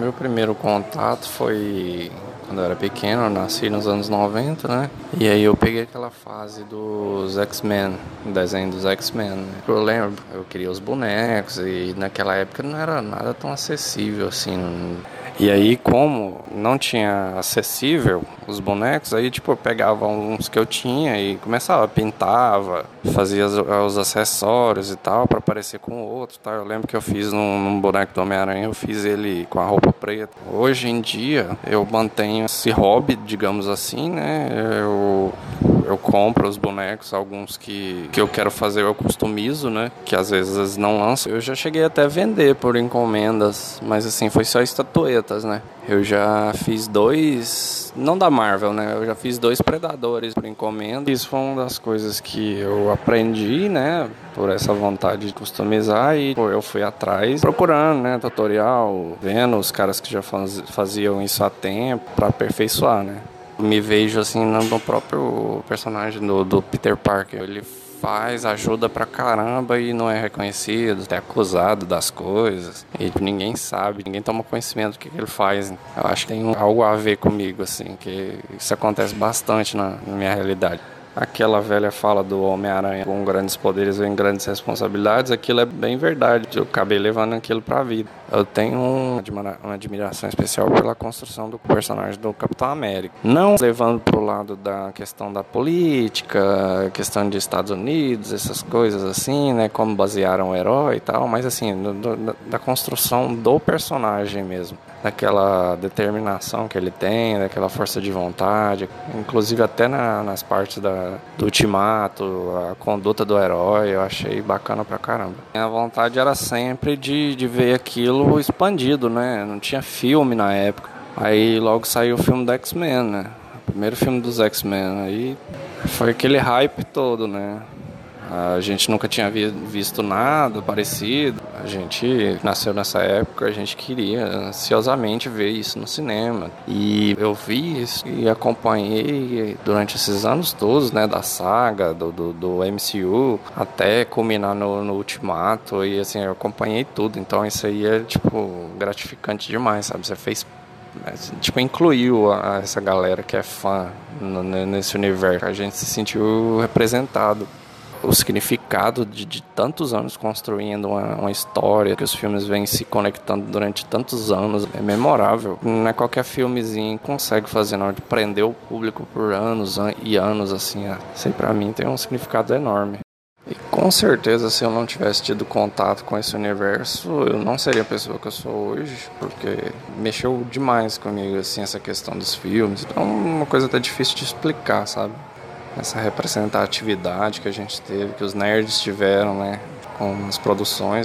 Meu primeiro contato foi quando eu era pequeno, eu nasci nos anos 90, né? E aí eu peguei aquela fase dos X-Men, o desenho dos X-Men, né? Eu lembro, eu queria os bonecos e naquela época não era nada tão acessível assim. E aí, como não tinha acessível os bonecos, aí tipo eu pegava uns que eu tinha e começava, pintava, fazia os acessórios e tal para parecer com o outro, tá? Eu lembro que eu fiz num boneco do Homem-Aranha, eu fiz ele com a roupa preta. Hoje em dia eu mantenho esse hobby, digamos assim, né? Eu compro os bonecos, alguns que eu quero fazer eu customizo, né? Que às vezes não lançam. Eu já cheguei até a vender por encomendas, mas assim, foi só estatuetas, né? Eu já fiz dois, não da Marvel, né? Eu já fiz dois Predadores por encomenda. Isso foi uma das coisas que eu aprendi, né? Por essa vontade de customizar e eu fui atrás procurando, né? Tutorial, vendo os caras que já faziam isso há tempo para aperfeiçoar, né? Me vejo assim no próprio personagem do Peter Parker. Ele ajuda pra caramba e não é reconhecido, é acusado das coisas. E ninguém sabe, ninguém toma conhecimento do que ele faz. Eu acho que tem algo a ver comigo, assim, que isso acontece bastante na minha realidade. Aquela velha fala do Homem-Aranha, com grandes poderes vem grandes responsabilidades, aquilo é bem verdade. Eu acabei levando aquilo pra vida. Eu tenho uma admiração especial pela construção do personagem do Capitão América. Não levando pro lado da questão da política, questão de Estados Unidos, essas coisas assim, né? Como basearam o herói e tal, mas assim, da construção do personagem mesmo. Daquela determinação que ele tem, daquela força de vontade, inclusive até nas partes do ultimato, a conduta do herói, eu achei bacana pra caramba. A vontade era sempre de ver aquilo expandido, né? Não tinha filme na época. Aí logo saiu o filme do X-Men, né? O primeiro filme dos X-Men. Aí foi aquele hype todo, né? A gente nunca tinha visto nada parecido. A gente nasceu nessa época, a gente queria ansiosamente ver isso no cinema. E eu vi isso e acompanhei durante esses anos todos, né, da saga, do MCU, até culminar no Ultimato. E assim, eu acompanhei tudo. Então isso aí é, tipo, gratificante demais, sabe? Você fez, tipo, incluiu essa galera que é fã nesse universo. A gente se sentiu representado. O significado de tantos anos construindo uma história, que os filmes vêm se conectando durante tantos anos, é memorável. Não é qualquer filmezinho que consegue fazer, não, de prender o público por anos e anos, assim. Isso aí pra mim tem um significado enorme. E com certeza, se eu não tivesse tido contato com esse universo, eu não seria a pessoa que eu sou hoje, porque mexeu demais comigo, assim, essa questão dos filmes. Então, é uma coisa até difícil de explicar, sabe? Essa representatividade que a gente teve, que os nerds tiveram, né, com as produções.